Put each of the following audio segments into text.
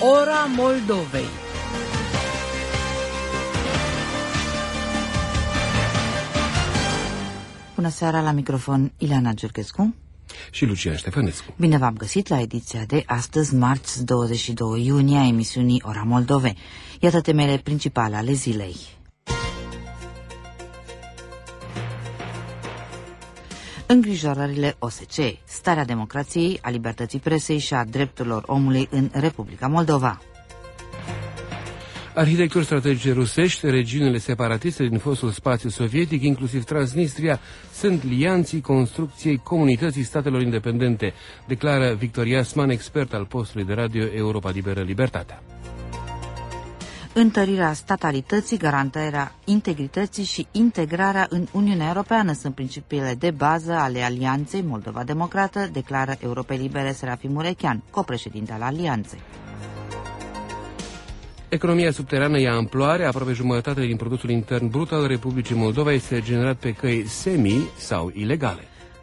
Ora Moldovei. Bună seara, la microfon Ileana Giurchescu și Lucian Ștefănescu. Bine v-am găsit la ediția de astăzi, marți 22 iunie, a emisiunii Ora Moldovei. Iată temele principale ale zilei. Îngrijorările OSCE, starea democrației, a libertății presei și a drepturilor omului în Republica Moldova. Arhitecturi strategice rusești, regiunile separatiste din fostul spațiu sovietic, inclusiv Transnistria, sunt lianții construcției comunității statelor independente, declară Victor Iasman, expert al postului de radio Europa Liberă Libertatea. Întărirea statalității, garantarea integrității și integrarea în Uniunea Europeană sunt principiile de bază ale Alianței Moldova Democrată, declară Europei Libere Serafim Murechean, copreședinte al Alianței. Economia subterană ia amploare, aproape jumătate din produsul intern brut al Republicii Moldova este generat pe căi semi- sau ilegale.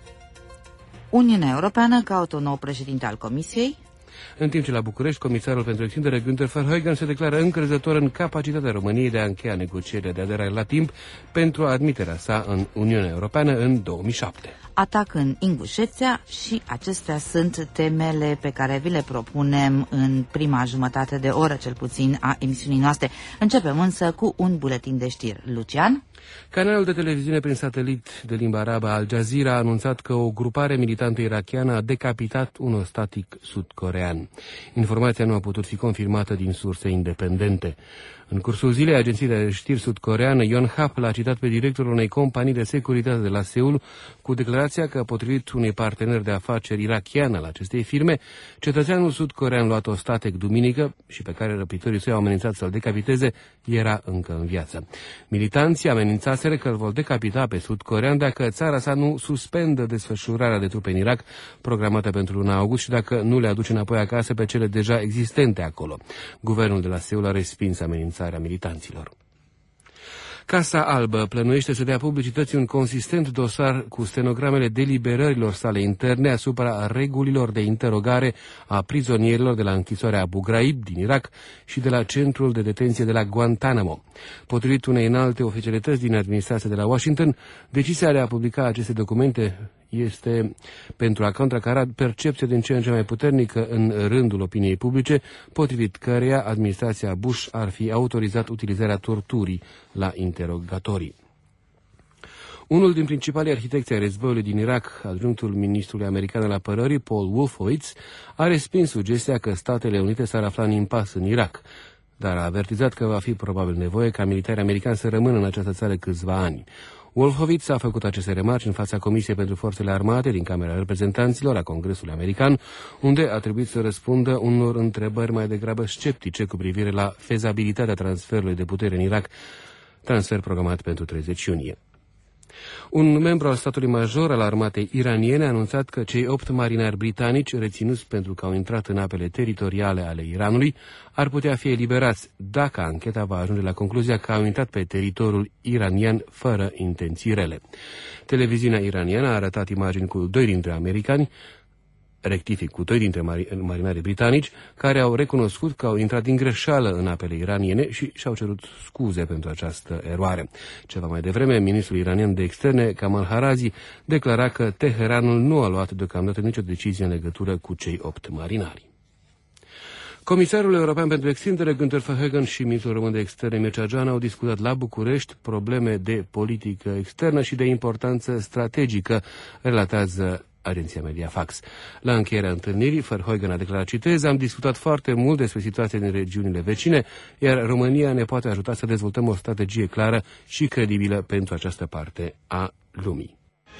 Uniunea Europeană caută un nou președinte al Comisiei. În timp ce la București, comisarul pentru extindere Günther Verheugen se declară încrezător în capacitatea României de a încheia negocierile de aderare la timp pentru admiterea sa în Uniunea Europeană în 2007. Atac în Ingușeția și acestea sunt temele pe care vi le propunem în prima jumătate de oră, cel puțin, a emisiunii noastre. Începem însă cu un buletin de știri. Lucian? Canalul de televiziune prin satelit de limba arabă Al Jazeera a anunțat că o grupare militantă irakiană a decapitat un ostatik sud-corean. Informația nu a putut fi confirmată din surse independente. În cursul zilei, agenția de știri sud-coreană Yonhap l-a citat pe directorul unei companii de securitate de la Seul cu declarația că, potrivit unui partener de afaceri irakian al acestei firme, cetățeanul sud-corean luat ostatec duminică și pe care răpitorii săi au amenințat să-l decapiteze era încă în viață. Militanții amenințaseră că îl vor decapita pe sud-corean dacă țara sa nu suspendă desfășurarea de trupe în Irak programată pentru luna august și dacă nu le aduce înapoi acasă pe cele deja existente acolo. Guvernul de la Seul a respins amenințarea militanților. Casa Albă plănuiește să dea publicității un consistent dosar cu stenogramele deliberărilor sale interne asupra regulilor de interogare a prizonierilor de la închisoarea Abu Ghraib din Irak și de la centrul de detenție de la Guantanamo. Potrivit unei înalte oficialități din administrația de la Washington, decizia de a publica aceste documente este pentru a contracara percepția din ce în ce mai puternică în rândul opiniei publice, potrivit căreia administrația Bush ar fi autorizat utilizarea torturii la interogatorii. Unul din principalii arhitecți ai războiului din Irak, adjunctul ministrului american al apărării, Paul Wolfowitz, a respins sugestia că Statele Unite s-ar afla în impas în Irak, dar a avertizat că va fi probabil nevoie ca militarii americani să rămână în această țară câțiva ani. Wolfowitz a făcut aceste remarci în fața Comisiei pentru Forțele Armate din Camera Reprezentanților a Congresului American, unde a trebuit să răspundă unor întrebări mai degrabă sceptice cu privire la fezabilitatea transferului de putere în Irak, transfer programat pentru 30 iunie. Un membru al statului major al armatei iraniene a anunțat că cei 8 marinari britanici reținuți pentru că au intrat în apele teritoriale ale Iranului ar putea fi eliberați dacă ancheta va ajunge la concluzia că au intrat pe teritoriul iranian fără intenții rele. Televiziunea iraniană a arătat imagini cu 2 dintre americani, cu 2 dintre marinarii britanici, care au recunoscut că au intrat din greșeală în apele iraniene și și-au cerut scuze pentru această eroare. Ceva mai devreme, ministrul iranian de externe, Kamal Harazi, declara că Teheranul nu a luat deocamdată nicio decizie în legătură cu cei 8 marinari. Comisarul european pentru extindere, Günther Verheugen, și ministrul român de externe, Mircea Joana, au discutat la București probleme de politică externă și de importanță strategică, relatează agenția Mediafax. La încheierea întâlnirii, Verheugen a declarat, citez, am discutat foarte mult despre situația din regiunile vecine, iar România ne poate ajuta să dezvoltăm o strategie clară și credibilă pentru această parte a lumii.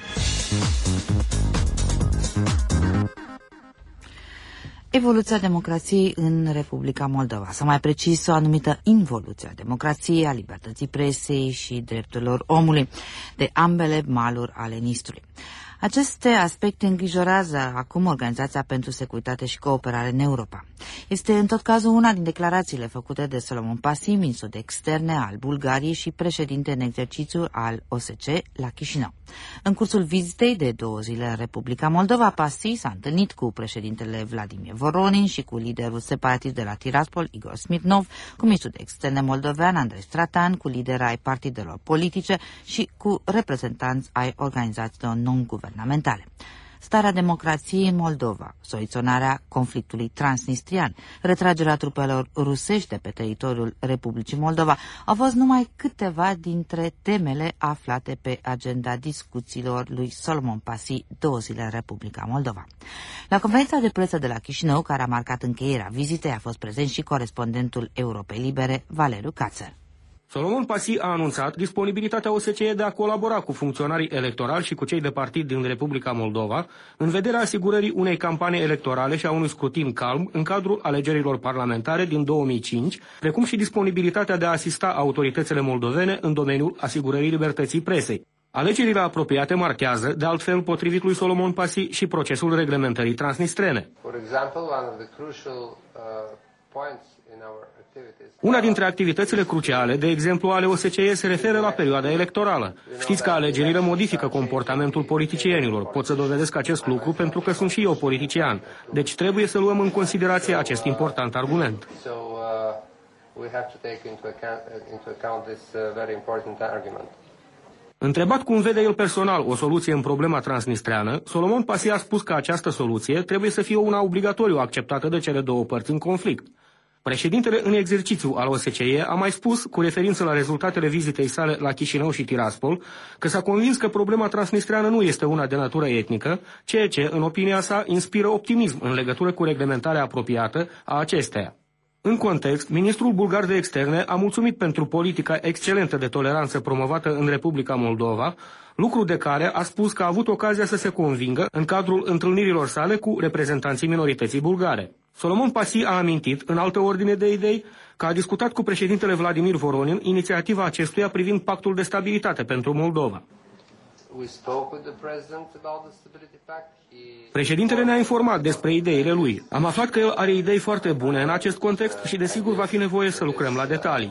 Evoluția democrației în Republica Moldova, sau mai precis o anumită involuție a democrației, a libertății presei și drepturilor omului, de ambele maluri ale Nistrului. Aceste aspecte îngrijorează acum Organizația pentru Securitate și Cooperare în Europa. Este în tot cazul una din declarațiile făcute de Solomon Pasi, ministru de externe al Bulgariei și președinte în exercițiu al OSCE la Chișinău. În cursul vizitei de 2 zile în Republica Moldova, Pasi s-a întâlnit cu președintele Vladimir Voronin și cu liderul separatist de la Tiraspol, Igor Smirnov, cu ministrul de externe moldovean, Andrei Stratan, cu lideri ai partidelor politice și cu reprezentanți ai organizațiilor non-guvernamentale. Starea democrației în Moldova, soluționarea conflictului transnistrian, retragerea trupelor rusești de pe teritoriul Republicii Moldova au fost numai câteva dintre temele aflate pe agenda discuțiilor lui Solomon Pasi 2 zile în Republica Moldova. La conferința de presă de la Chișinău, care a marcat încheierea vizitei, a fost prezent și corespondentul Europei Libere, Valeriu Cațăr. Solomon Pasi a anunțat disponibilitatea OSCE de a colabora cu funcționarii electorali și cu cei de partid din Republica Moldova în vederea asigurării unei campanii electorale și a unui scrutin calm în cadrul alegerilor parlamentare din 2005, precum și disponibilitatea de a asista autoritățile moldovene în domeniul asigurării libertății presei. Alegerile apropiate marchează, de altfel, potrivit lui Solomon Pasi, și procesul reglementării transnistrene. Una dintre activitățile cruciale, de exemplu, ale OSCE se referă la perioada electorală. Știți că alegerile modifică comportamentul politicienilor. Pot să dovedesc acest lucru pentru că sunt și eu politician. Deci trebuie să luăm în considerație acest important argument. Întrebat cum vede el personal o soluție în problema transnistreană, Solomon Pasi a spus că această soluție trebuie să fie una obligatoriu acceptată de cele două părți în conflict. Președintele în exercițiu al OSCE a mai spus, cu referință la rezultatele vizitei sale la Chișinău și Tiraspol, că s-a convins că problema transnistreană nu este una de natură etnică, ceea ce, în opinia sa, inspiră optimism în legătură cu reglementarea apropiată a acesteia. În context, ministrul bulgar de externe a mulțumit pentru politica excelentă de toleranță promovată în Republica Moldova, lucru de care a spus că a avut ocazia să se convingă în cadrul întâlnirilor sale cu reprezentanții minorității bulgare. Solomon Pasi a amintit, în altă ordine de idei, că a discutat cu președintele Vladimir Voronin inițiativa acestuia privind pactul de stabilitate pentru Moldova. Președintele ne-a informat despre ideile lui. Am aflat că el are idei foarte bune în acest context și desigur va fi nevoie să lucrăm la detalii.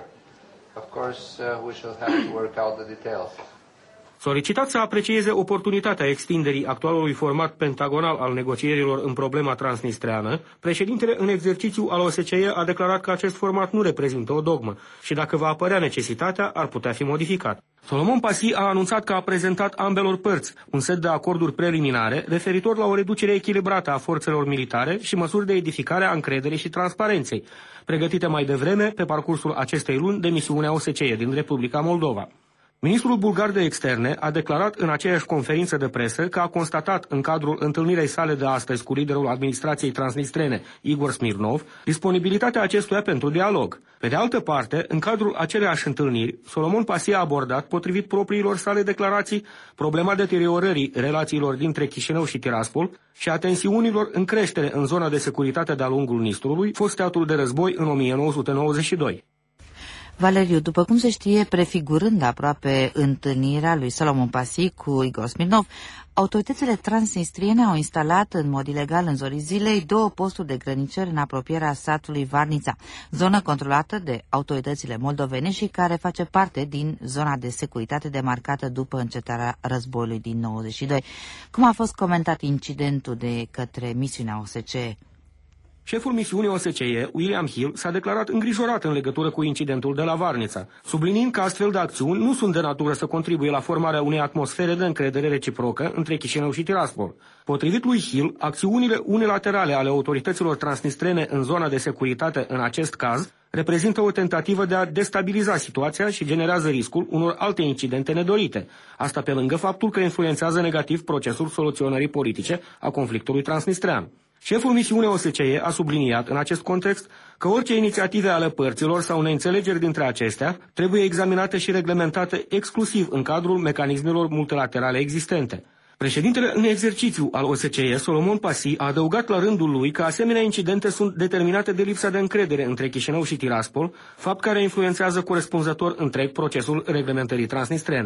Solicitat să aprecieze oportunitatea extinderii actualului format pentagonal al negocierilor în problema transnistreană, președintele în exercițiu al OSCE a declarat că acest format nu reprezintă o dogmă și dacă va apărea necesitatea, ar putea fi modificat. Solomon Pasi a anunțat că a prezentat ambelor părți un set de acorduri preliminare referitor la o reducere echilibrată a forțelor militare și măsuri de edificare a încrederii și transparenței, pregătite mai devreme pe parcursul acestei luni de misiunea OSCE din Republica Moldova. Ministrul bulgar de externe a declarat în aceeași conferință de presă că a constatat în cadrul întâlnirii sale de astăzi cu liderul administrației transnistrene, Igor Smirnov, disponibilitatea acestuia pentru dialog. Pe de altă parte, în cadrul aceleiași întâlniri, Solomon Pasi a abordat, potrivit propriilor sale declarații, problema deteriorării relațiilor dintre Chișinău și Tiraspol și a tensiunilor în creștere în zona de securitate de-a lungul Nistrului, fost teatrul de război în 1992. Valeriu, după cum se știe, prefigurând aproape întâlnirea lui Solomon Pasi cu Igor Smirnov, autoritățile transnistriene au instalat în mod ilegal în zorii zilei 2 posturi de grăniceri în apropierea satului Varnița, zonă controlată de autoritățile moldovene și care face parte din zona de securitate demarcată după încetarea războiului din 92. Cum a fost comentat incidentul de către misiunea OSCE? Șeful misiunii OSCE, William Hill, s-a declarat îngrijorat în legătură cu incidentul de la Varnița, subliniind că astfel de acțiuni nu sunt de natură să contribuie la formarea unei atmosfere de încredere reciprocă între Chișinău și Tiraspol. Potrivit lui Hill, acțiunile unilaterale ale autorităților transnistrene în zona de securitate în acest caz reprezintă o tentativă de a destabiliza situația și generează riscul unor alte incidente nedorite. Asta pe lângă faptul că influențează negativ procesul soluționării politice a conflictului transnistrean. Șeful misiunii OSCE a subliniat în acest context că orice inițiative ale părților sau neînțelegeri dintre acestea trebuie examinate și reglementate exclusiv în cadrul mecanismelor multilaterale existente. Președintele în exercițiu al OSCE, Solomon Pasi, a adăugat la rândul lui că asemenea incidente sunt determinate de lipsa de încredere între Chișinău și Tiraspol, fapt care influențează corespunzător întreg procesul reglementării transnistrene.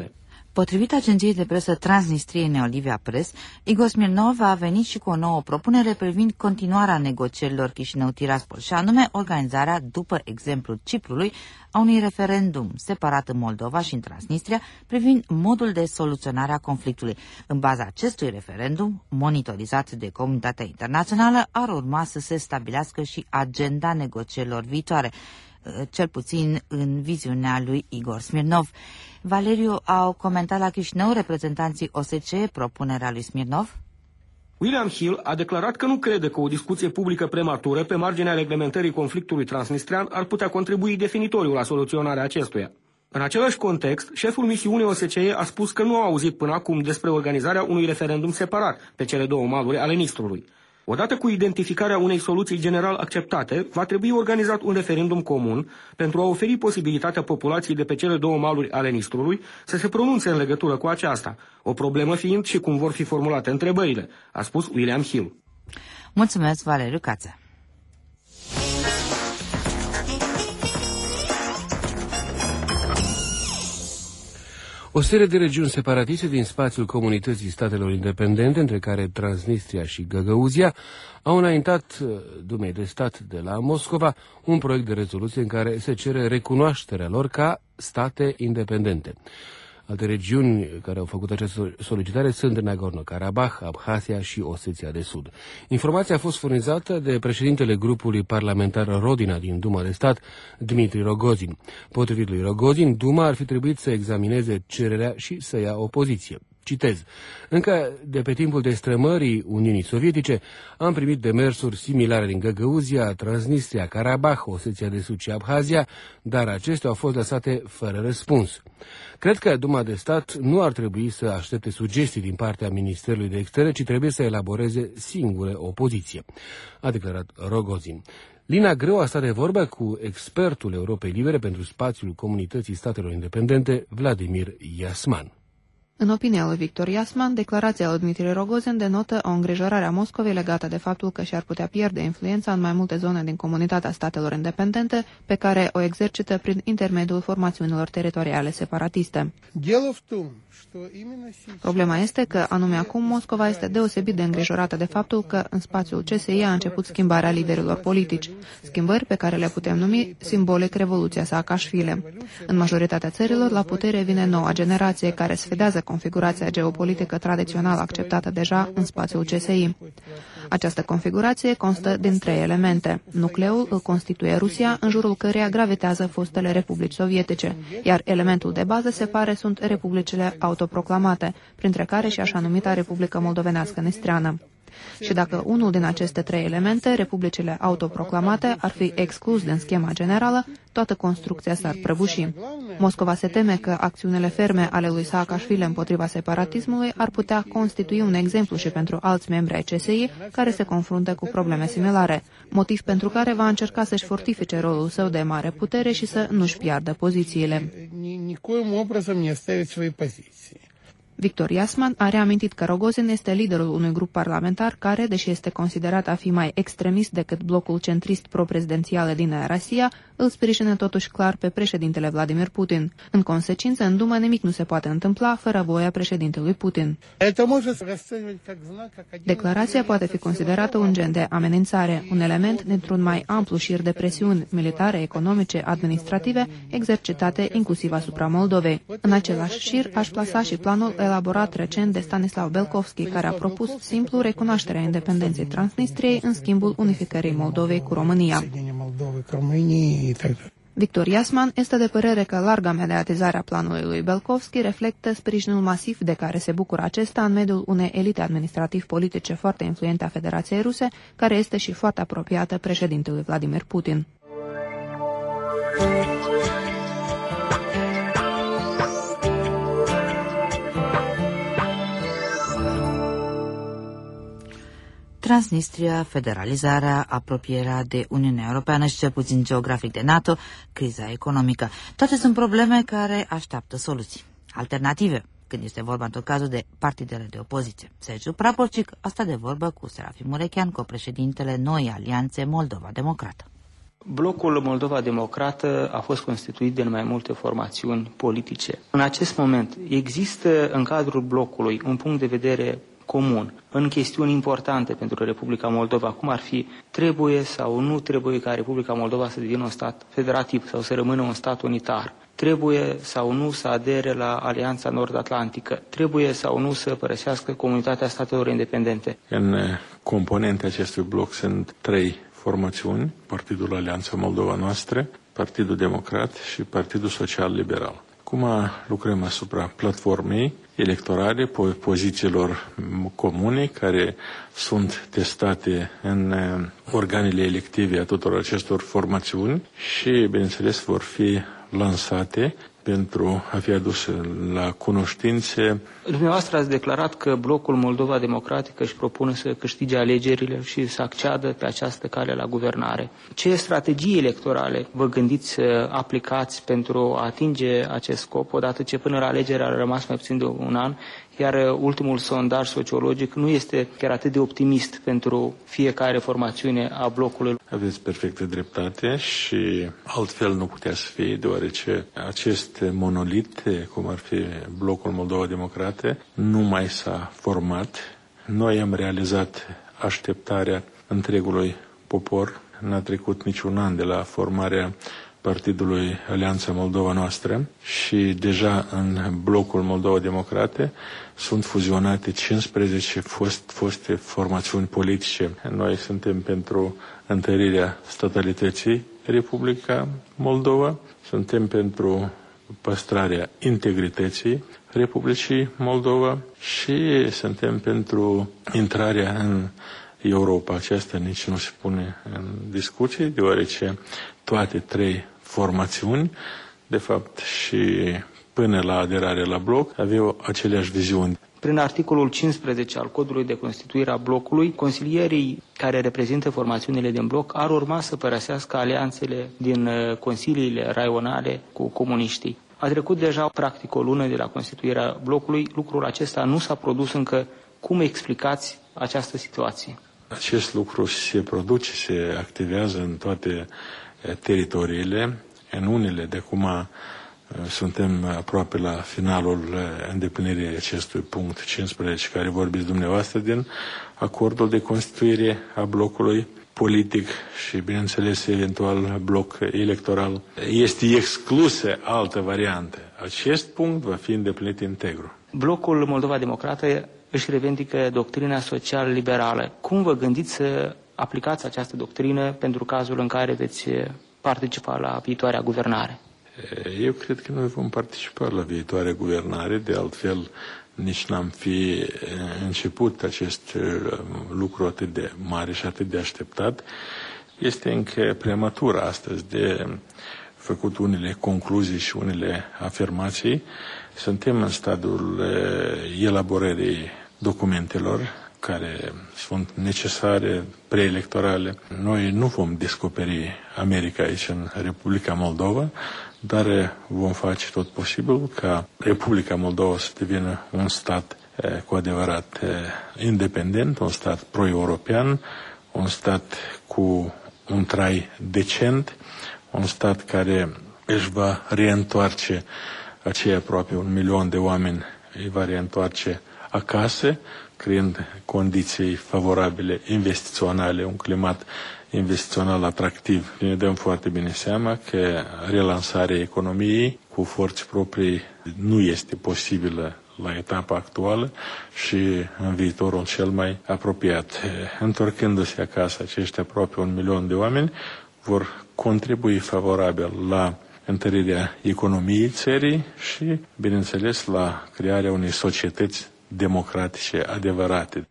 Potrivit agenției de presă Transnistriene Olivia Press, Igor Smirnov a venit și cu o nouă propunere privind continuarea negocierilor Chișinău-Tiraspol, și anume organizarea, după exemplul Ciprului, a unui referendum separat în Moldova și în Transnistria privind modul de soluționare a conflictului. În baza acestui referendum, monitorizat de comunitatea internațională, ar urma să se stabilească și agenda negocierilor viitoare, cel puțin în viziunea lui Igor Smirnov. Valeriu, au comentat la Chișinău reprezentanții OSCE propunerea lui Smirnov? William Hill a declarat că nu crede că o discuție publică prematură pe marginea reglementării conflictului transnistrian ar putea contribui definitoriu la soluționarea acestuia. În același context, șeful misiunii OSCE a spus că nu a auzit până acum despre organizarea unui referendum separat pe cele două maluri ale Nistrului. Odată cu identificarea unei soluții general acceptate, va trebui organizat un referendum comun pentru a oferi posibilitatea populației de pe cele două maluri ale Nistrului să se pronunțe în legătură cu aceasta, o problemă fiind și cum vor fi formulate întrebările, a spus William Hill. Mulțumesc, Valeriu Cață. O serie de regiuni separatiste din spațiul comunității statelor independente, între care Transnistria și Găgăuzia, au înaintat Dumei de Stat de la Moscova un proiect de rezoluție în care se cere recunoașterea lor ca state independente. Alte regiuni care au făcut această solicitare sunt Nagorno-Karabakh, Abhazia și Osetia de Sud. Informația a fost furnizată de președintele grupului parlamentar Rodina din Duma de Stat, Dmitri Rogozin. Potrivit lui Rogozin, Duma ar fi trebuit să examineze cererea și să ia o poziție. Citez: încă de pe timpul destrămării Uniunii Sovietice am primit demersuri similare din Găgăuzia, Transnistria, Karabakh, Osetia de Sud și Abhazia, dar acestea au fost lăsate fără răspuns. Cred că Duma de Stat nu ar trebui să aștepte sugestii din partea Ministerului de Externe, ci trebuie să elaboreze singure o poziție, a declarat Rogozin. Lina Greu a stat de vorbă cu expertul Europei Libere pentru spațiul Comunității Statelor Independente, Vladimir Iasman. În opinia lui Victor Iasman, declarația lui Dmitri Rogozin denotă o îngrijorare a Moscovei legată de faptul că și-ar putea pierde influența în mai multe zone din comunitatea statelor independente, pe care o exercită prin intermediul formațiunilor teritoriale separatiste. Problema este că, anume acum, Moscova este deosebit de îngrijorată de faptul că în spațiul CSI a început schimbarea liderilor politici, schimbări pe care le putem numi simbolic Revoluția Saakashvili. În majoritatea țărilor, la putere vine noua generație care sfidează configurația geopolitică tradițională acceptată deja în spațiul CSI. Această configurație constă din 3 elemente. Nucleul îl constituie Rusia, în jurul căreia gravitează fostele republici sovietice, iar elementul de bază se pare sunt republicile autoproclamate, printre care și așa numita Republică Moldovenească Nistreană. Și dacă unul din aceste 3 elemente, republicile autoproclamate, ar fi exclus din schema generală, toată construcția s-ar prăbuși. Moscova se teme că acțiunile ferme ale lui Saakashvili împotriva separatismului ar putea constitui un exemplu și pentru alți membri ai CSI care se confruntă cu probleme similare, motiv pentru care va încerca să-și fortifice rolul său de mare putere și să nu-și piardă pozițiile. Victor Iasman a reamintit că Rogozin este liderul unui grup parlamentar care, deși este considerat a fi mai extremist decât blocul centrist pro-prezidențial din Rusia, îl sprijină totuși clar pe președintele Vladimir Putin. În consecință, în Dumă nimic nu se poate întâmpla fără voia președintelui Putin. Declarația poate fi considerată un gen de amenințare, un element dintr-un mai amplu șir de presiuni militare, economice, administrative, exercitate inclusiv asupra Moldovei. În același șir aș plasa și planul elaborat recent de Stanislav Belkovski, care a propus simplu recunoașterea independenței Transnistriei în schimbul unificării Moldovei cu România. Victor Iasman este de părere că larga mediatizare a planului lui Belkovski reflectă sprijinul masiv de care se bucură acesta în mediul unei elite administrativ-politice foarte influente a Federației Ruse, care este și foarte apropiată președintelui Vladimir Putin. Transnistria, federalizarea, apropierea de Uniunea Europeană și cel puțin geografic de NATO, criza economică. Toate sunt probleme care așteaptă soluții, alternative, când este vorba în tot cazul de partidele de opoziție. Sergiu Praporcic a stat de vorbă cu Serafim Murechean, copreședintele Noii Alianțe Moldova Democrată. Blocul Moldova Democrată a fost constituit din mai multe formațiuni politice. În acest moment există în cadrul blocului un punct de vedere comun în chestiuni importante pentru Republica Moldova, cum ar fi trebuie sau nu trebuie ca Republica Moldova să devină un stat federativ sau să rămână un stat unitar. Trebuie sau nu să adere la Alianța Nord-Atlantică, trebuie sau nu să părăsească Comunitatea Statelor Independente. În componente acestui bloc sunt 3 formațiuni: Partidul Alianța Moldova Noastră, Partidul Democrat și Partidul Social Liberal. Acum lucrăm asupra platformei electorale, pozițiilor comune care sunt testate în organele elective a tuturor acestor formațiuni și, bineînțeles, vor fi lansate pentru a fi aduse la cunoștințe. Dumneavoastră ați declarat că blocul Moldova Democratică își propune să câștige alegerile și să acceadă pe această cale la guvernare. Ce strategii electorale vă gândiți să aplicați pentru a atinge acest scop, odată ce până la alegeri a rămas mai puțin de un an, iar ultimul sondaj sociologic nu este chiar atât de optimist pentru fiecare formațiune a blocului? Aveți perfectă dreptate și altfel nu putea să fie, deoarece acest monolit, cum ar fi blocul Moldova Democrată, nu mai s-a format. Noi am realizat așteptarea întregului popor. N-a trecut niciun an de la formarea Partidului Alianța Moldova Noastră și deja în blocul Moldova Democrată sunt fuzionate 15 foste formațiuni politice. Noi suntem pentru întărirea statalității Republica Moldova, suntem pentru păstrarea integrității Republicii Moldova și suntem pentru intrarea în Europa. Aceasta nici nu se pune în discuție, deoarece toate 3 formațiuni, de fapt și până la aderarea la bloc, aveau aceleași viziuni. Prin articolul 15 al Codului de Constituire a blocului, consilierii care reprezintă formațiunile din bloc ar urma să părăsească alianțele din consiliile raionale cu comuniștii. A trecut deja practic o lună de la constituirea blocului, lucrul acesta nu s-a produs încă. Cum explicați această situație? Acest lucru se produce, se activează în toate teritoriile. În unele de acum suntem aproape la finalul îndeplinirii acestui punct 15 care vorbiți dumneavoastră din acordul de constituire a blocului politic și, bineînțeles, eventual bloc electoral. Este exclusă altă variantă. Acest punct va fi îndeplinit integru. Blocul Moldova Democrată își revendică doctrina social-liberală. Cum vă gândiți să aplicați această doctrină pentru cazul în care veți participa la viitoarea guvernare? Eu cred că noi vom participa la viitoarea guvernare, de altfel nici n-am fi început acest lucru atât de mare și atât de așteptat. Este încă prematur astăzi de făcut unele concluzii și unele afirmații. Suntem în stadiul elaborării documentelor care sunt necesare, preelectorale. Noi nu vom descoperi America aici în Republica Moldova, dar vom face tot posibil ca Republica Moldova să devină un stat cu adevărat independent, un stat pro-european, un stat cu un trai decent, un stat care își va reîntoarce acei aproape 1 milion de oameni, îi va reîntoarce acasă, creând condiții favorabile investiționale, un climat investițional atractiv. Ne dăm foarte bine seama că relansarea economiei cu forțe proprii nu este posibilă la etapa actuală și în viitorul cel mai apropiat. Întorcându-se acasă, acești aproape 1 milion de oameni vor contribui favorabil la întărirea economiei țării și, bineînțeles, la crearea unei societăți democratice adevărate.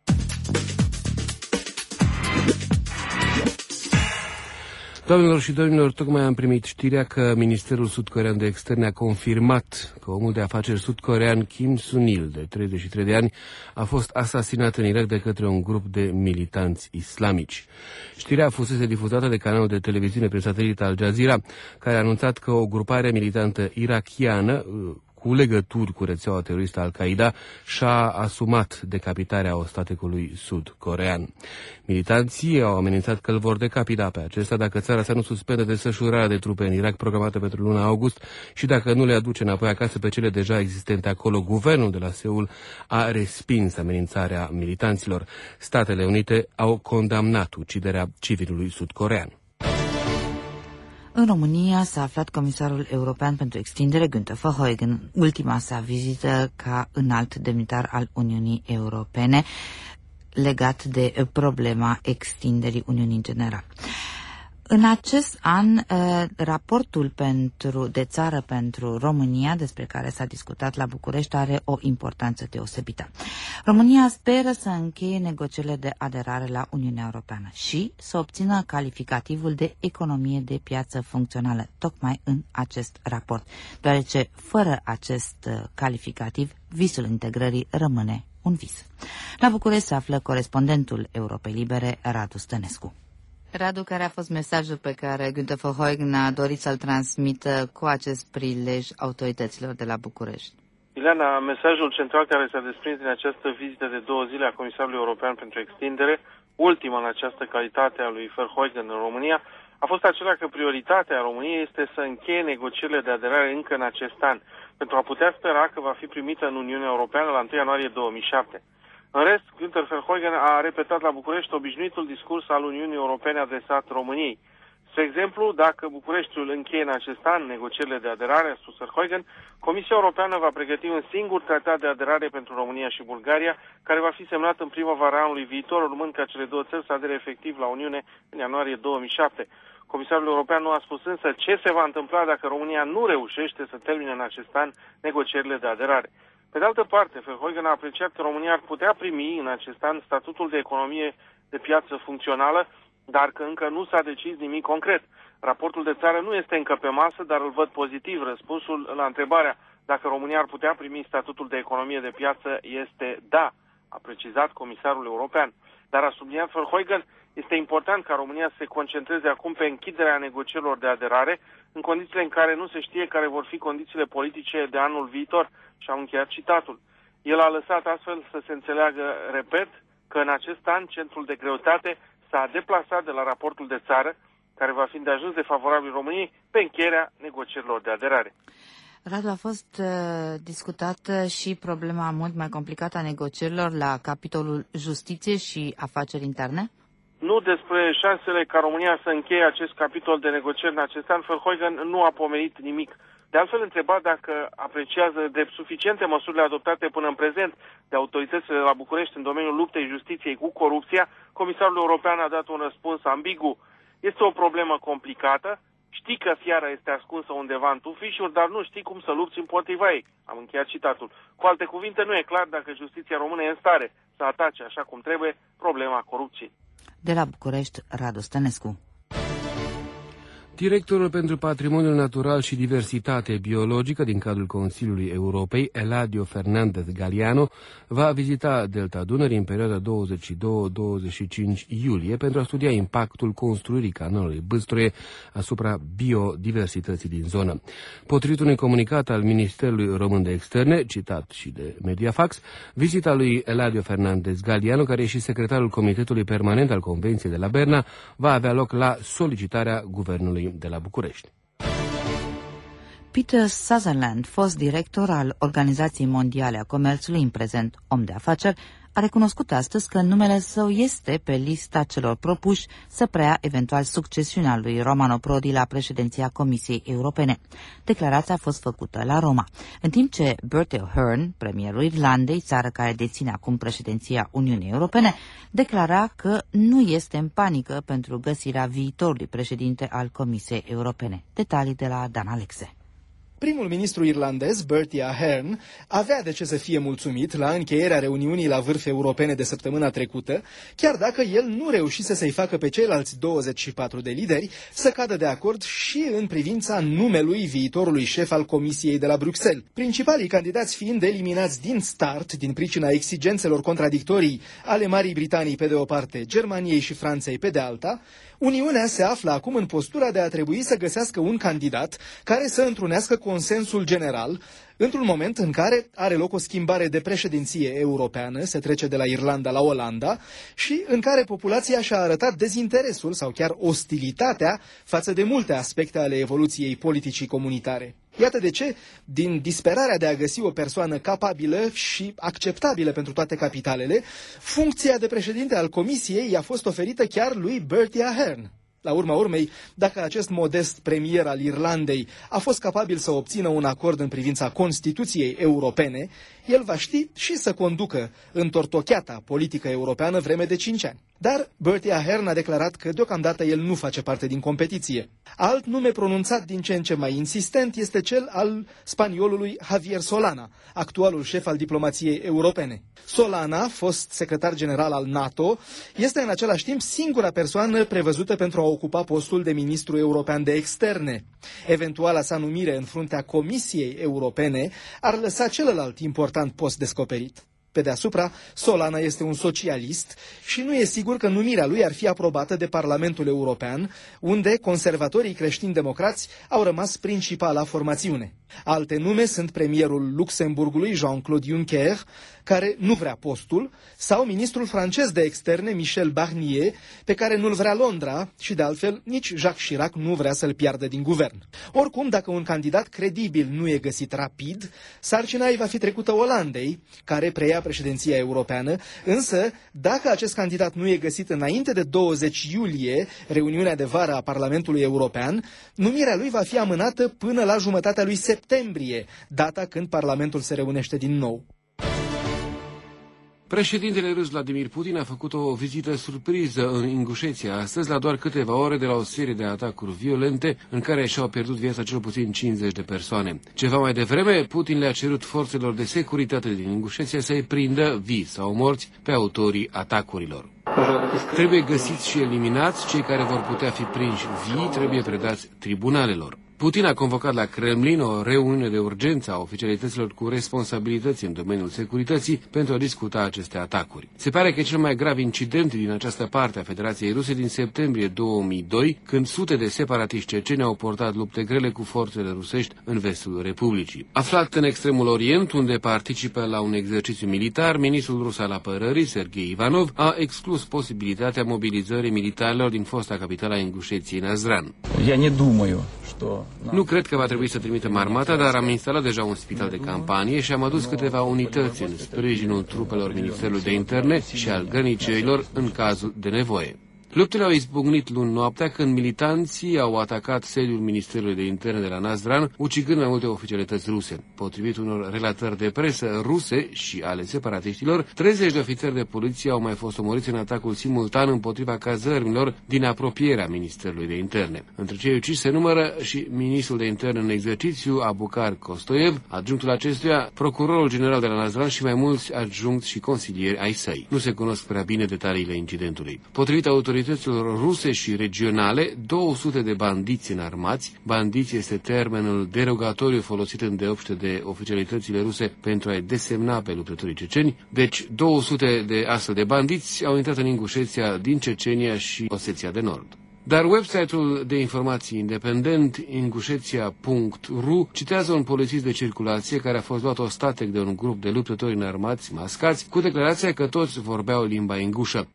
Doamnelor și domnilor, tocmai am primit știrea că Ministerul Sud-Corean de Externe a confirmat că omul de afaceri sud-corean Kim Sun-il, de 33 de ani, a fost asasinat în Irak de către un grup de militanți islamici. Știrea fusese difuzată de canalul de televiziune prin satelit Al Jazeera, care a anunțat că o grupare militantă irakiană cu legături cu rețeaua teroristă Al-Qaeda și-a asumat decapitarea ostaticului sud-corean. Militanții au amenințat că îl vor decapita pe acesta dacă țara sa nu suspendă desfășurarea de trupe în Irak programată pentru luna august și dacă nu le aduce înapoi acasă pe cele deja existente acolo. Guvernul de la Seul a respins amenințarea militanților. Statele Unite au condamnat uciderea civilului sud-corean. În România s-a aflat comisarul european pentru extindere, Günther Verheugen, ultima sa vizită ca înalt demnitar al Uniunii Europene, legat de problema extinderii Uniunii în general. În acest an, raportul de țară pentru România, despre care s-a discutat la București, are o importanță deosebită. România speră să încheie negocierile de aderare la Uniunea Europeană și să obțină calificativul de economie de piață funcțională, tocmai în acest raport, deoarece fără acest calificativ, visul integrării rămâne un vis. La București se află corespondentul Europei Libere, Radu Stănescu. Radu, care a fost mesajul pe care Günther Verheugen a dorit să-l transmită cu acest prilej autorităților de la București? Ileana, mesajul central care s-a desprins din această vizită de 2 zile a Comisarului European pentru Extindere, ultima în această calitate a lui Verheugen în România, a fost acela că prioritatea României este să încheie negocierile de aderare încă în acest an, pentru a putea spera că va fi primită în Uniunea Europeană la 1 ianuarie 2007. În rest, Günther Verheugen a repetat la București obișnuitul discurs al Uniunii Europene adresat României. Spre exemplu, dacă Bucureștiul încheie în acest an negocierile de aderare, a spus Verheugen, Comisia Europeană va pregăti un singur tratat de aderare pentru România și Bulgaria, care va fi semnat în primăvara anului viitor, urmând ca cele 2 țări să adere efectiv la Uniune în ianuarie 2007. Comisarul European nu a spus însă ce se va întâmpla dacă România nu reușește să termine în acest an negocierile de aderare. Pe de altă parte, Verheugen a apreciat că România ar putea primi în acest an statutul de economie de piață funcțională, dar că încă nu s-a decis nimic concret. Raportul de țară nu este încă pe masă, dar îl văd pozitiv. Răspunsul la întrebarea dacă România ar putea primi statutul de economie de piață este da, a precizat comisarul european. Dar a subliniat Verheugen, este important ca România să se concentreze acum pe închiderea negocierilor de aderare, în condițiile în care nu se știe care vor fi condițiile politice de anul viitor, și am încheiat citatul. El a lăsat astfel să se înțeleagă, repet, că în acest an centrul de greutate s-a deplasat de la raportul de țară, care va fi îndeajuns de favorabil României, pe încheierea negocierilor de aderare. Radu, a fost discutată și problema mult mai complicată a negocierilor la capitolul justiție și afaceri interne? Nu despre șansele ca România să încheie acest capitol de negocieri în acest an, Verheugen nu a pomenit nimic. De altfel, întrebat dacă apreciază de suficiente măsurile adoptate până în prezent de autoritățile de la București în domeniul luptei justiției cu corupția, comisarul european a dat un răspuns ambigu. Este o problemă complicată, știi că fiara este ascunsă undeva în tufișuri, dar nu știi cum să lupți împotriva ei. Am încheiat citatul. Cu alte cuvinte, nu e clar dacă justiția română e în stare să atace așa cum trebuie problema corupției. De la București, Radu Stănescu. Directorul pentru Patrimoniul Natural și Diversitate Biologică din cadrul Consiliului Europei, Eladio Fernández Galiano, va vizita Delta Dunării în perioada 22-25 iulie pentru a studia impactul construirii canalului Bâstroie asupra biodiversității din zonă. Potrivit unui comunicat al Ministerului Român de Externe, citat și de Mediafax, vizita lui Eladio Fernández Galiano, care e și secretarul Comitetului Permanent al Convenției de la Berna, va avea loc la solicitarea Guvernului de la București. Peter Sutherland, fost director al Organizației Mondiale a Comerțului, în prezent om de afaceri, a recunoscut astăzi că numele său este pe lista celor propuși să preia eventual succesiunea lui Romano Prodi la președinția Comisiei Europene. Declarația a fost făcută la Roma, în timp ce Bertie Ahern, premierul Irlandei, țară care deține acum președinția Uniunii Europene, declara că nu este în panică pentru găsirea viitorului președinte al Comisiei Europene. Detalii de la Dan Alexe. Primul ministru irlandez, Bertie Ahern, avea de ce să fie mulțumit la încheierea reuniunii la vârf europene de săptămâna trecută, chiar dacă el nu reușise să-i facă pe ceilalți 24 de lideri să cadă de acord și în privința numelui viitorului șef al Comisiei de la Bruxelles. Principalii candidați fiind eliminați din start din pricina exigențelor contradictorii ale Marii Britanii pe de o parte, Germaniei și Franței pe de alta, Uniunea se află acum în postura de a trebui să găsească un candidat care să întrunească consensul general într-un moment în care are loc o schimbare de președinție europeană, se trece de la Irlanda la Olanda și în care populația și-a arătat dezinteresul sau chiar ostilitatea față de multe aspecte ale evoluției politicii comunitare. Iată de ce, din disperarea de a găsi o persoană capabilă și acceptabilă pentru toate capitalele, funcția de președinte al Comisiei i-a fost oferită chiar lui Bertie Ahern. La urma urmei, dacă acest modest premier al Irlandei a fost capabil să obțină un acord în privința Constituției europene, el va ști și să conducă întortocheata politică europeană vreme de 5 ani. Dar Bertie Ahern a declarat că deocamdată el nu face parte din competiție. Alt nume pronunțat din ce în ce mai insistent este cel al spaniolului Javier Solana, actualul șef al diplomației europene. Solana, fost secretar general al NATO, este în același timp singura persoană prevăzută pentru a ocupa postul de ministru european de externe. Eventuala sa numire în fruntea Comisiei Europene ar lăsa celălalt important post descoperit. Pe deasupra, Solana este un socialist și nu e sigur că numirea lui ar fi aprobată de Parlamentul European, unde conservatorii creștini-democrați au rămas principala formațiune. Alte nume sunt premierul Luxemburgului, Jean-Claude Juncker, care nu vrea postul, sau ministrul francez de externe, Michel Barnier, pe care nu-l vrea Londra și, de altfel, nici Jacques Chirac nu vrea să-l piardă din guvern. Oricum, dacă un candidat credibil nu e găsit rapid, sarcina îi va fi trecută Olandei, care preia președinția europeană, însă, dacă acest candidat nu e găsit înainte de 20 iulie, reuniunea de vară a Parlamentului European, numirea lui va fi amânată până la jumătatea lui septembrie, data când Parlamentul se reunește din nou. Președintele rus Vladimir Putin a făcut o vizită surpriză în Ingușeția astăzi, la doar câteva ore de la o serie de atacuri violente în care și-au pierdut viața cel puțin 50 de persoane. Ceva mai devreme, Putin le-a cerut forțelor de securitate din Ingușeția să-i prindă vii sau morți pe autorii atacurilor. Trebuie găsiți și eliminați cei care vor putea fi prinși vii, trebuie predați tribunalelor. Putin a convocat la Kremlin o reuniune de urgență a oficialităților cu responsabilități în domeniul securității pentru a discuta aceste atacuri. Se pare că e cel mai grav incident din această parte a Federației Ruse din septembrie 2002, când sute de separatiști ceceni au portat lupte grele cu forțele rusești în vestul Republicii. Aflat în extremul Orient, unde participă la un exercițiu militar, ministrul rus al apărării, Sergei Ivanov, a exclus posibilitatea mobilizării militarilor din fosta capitală a Ingușeției, Nazran. Nu cred că va trebui să trimitem armata, dar am instalat deja un spital de campanie și am adus câteva unități în sprijinul trupelor Ministerului de Interne și al grănicerilor în cazul de nevoie. Luptele au izbucnit luni noaptea când militanții au atacat sediul Ministerului de Interne de la Nazran, ucigând mai multe oficialități ruse. Potrivit unor relatări de presă ruse și ale separatiștilor, 30 de ofițeri de poliție au mai fost omorâți în atacul simultan împotriva cazărmilor din apropierea Ministerului de Interne. Între cei uciși se numără și ministrul de Interne în exercițiu, Abukar Kostoyev, adjunctul acestuia, procurorul general de la Nazran și mai mulți adjuncți și consilieri ai săi. Nu se cunosc prea bine detaliile incidentului. Potrivit autorităților ruse și regionale, 200 de bandiți înarmați. Bandiți este termenul derogatoriu folosit îndeopște de oficialitățile ruse pentru a-i desemna pe luptătorii ceceni. Deci 200 de astfel de bandiți au intrat în Ingușeția din Cecenia și Oseția de Nord. Dar website-ul de informații independent, ingușeția.ru, citează un polițist de circulație care a fost luat ostatec de un grup de luptători înarmați mascați cu declarația că toți vorbeau limba ingușă.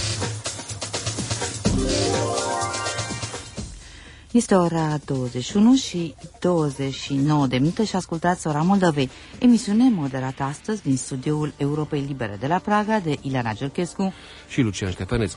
Este ora 21 și 29 de minute și ascultați Ora Moldovei, emisiune moderată astăzi din studioul Europei Libere de la Praga de Ileana Gerchescu și Lucian Ștefănescu.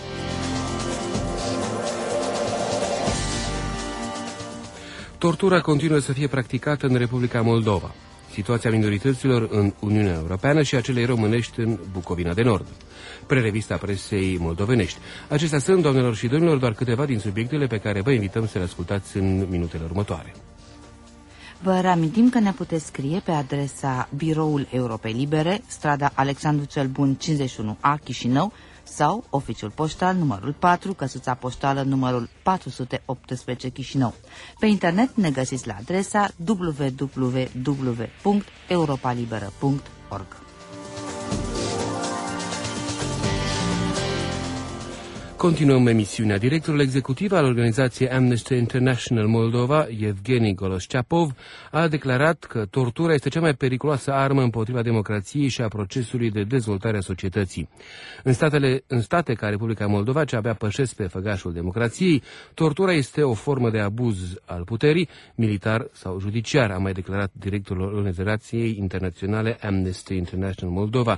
Tortura continuă să fie practicată în Republica Moldova. Situația minorităților în Uniunea Europeană și a celei românești în Bucovina de Nord. Prerevista presei moldovenești. Acestea sunt, doamnelor și domnilor, doar câteva din subiectele pe care vă invităm să le ascultați în minutele următoare. Vă reamintim că ne puteți scrie pe adresa Biroul Europei Libere, strada Alexandru cel Bun 51A, Chișinău, sau oficiul poștal numărul 4, căsuța poștală numărul 418 Chișinău. Pe internet ne găsiți la adresa www.europalibera.org. Continuăm emisiunea. Directorul executiv al organizației Amnesty International Moldova, Evgeni Goloșceapov, a declarat că tortura este cea mai periculoasă armă împotriva democrației și a procesului de dezvoltare a societății. În state ca Republica Moldova, ce abia pășesc pe făgașul democrației, tortura este o formă de abuz al puterii, militar sau judiciar, a mai declarat directorul organizației internaționale Amnesty International Moldova.